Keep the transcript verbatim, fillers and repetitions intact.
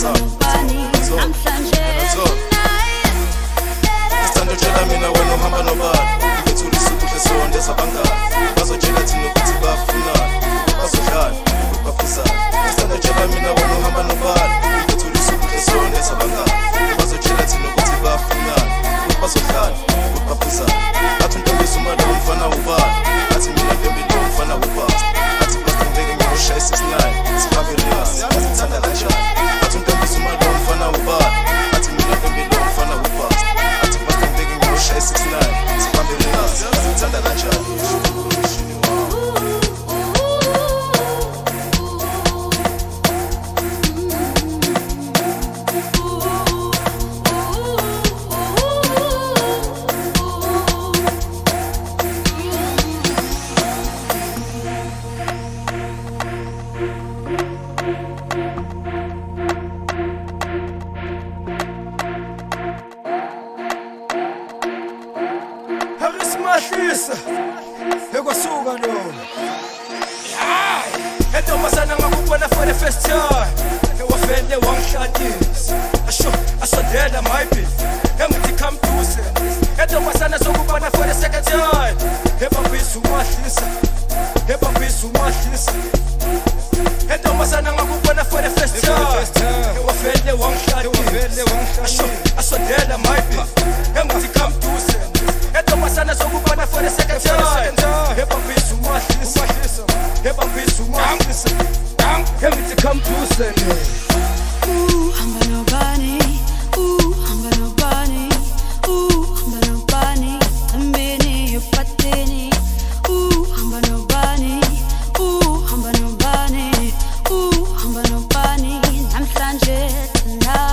nobani namhlanje Sithanda utshela mina wena uhamba nobani Ngethula isukuhle sonde sabangani Bazotshela thina ukuthi bafunani Bazodlani, bafisani Sithanda utshela mina wena uhamba nobani Ngethula isukuhle sonde sabangani Bazotshela thina ukuthi bafunani Bazodlani, bafisani Athi untombisa umali umfana ubani Athi mina ntombile umfana ubani Athi bastandeke ngiyoshaya six nine Sihambe riyasi, sithanda kanjani Athi untombisa umali umfana ubani Athi mina ntombile umfana ubani Athi bastandeke ngiyoshaya six nine Sihambe riyasi, sithanda kanjani Mahlisa ekwasuka lo hayi entombazana ngakubona for the first time ewafende wangishadisa asho asondela maybe engithi come close entombazana zokubona for the second time ebambisa umahlisa ebambisa umahlisa entombazana ngakubona for the first time ewafende wangishadisa asho asondela maybe engithi come close Entombazana zokubona for the second time Ebambisa umahlisa Ebambisa umahlisa Engithi come closer Ooh, hamba nobani Ooh, hamba nobani Ooh, hamba nobani Ambeni yupateni Ooh, hamba nobani Ooh, hamba nobani Ooh, hamba nobani Namhlanje tonight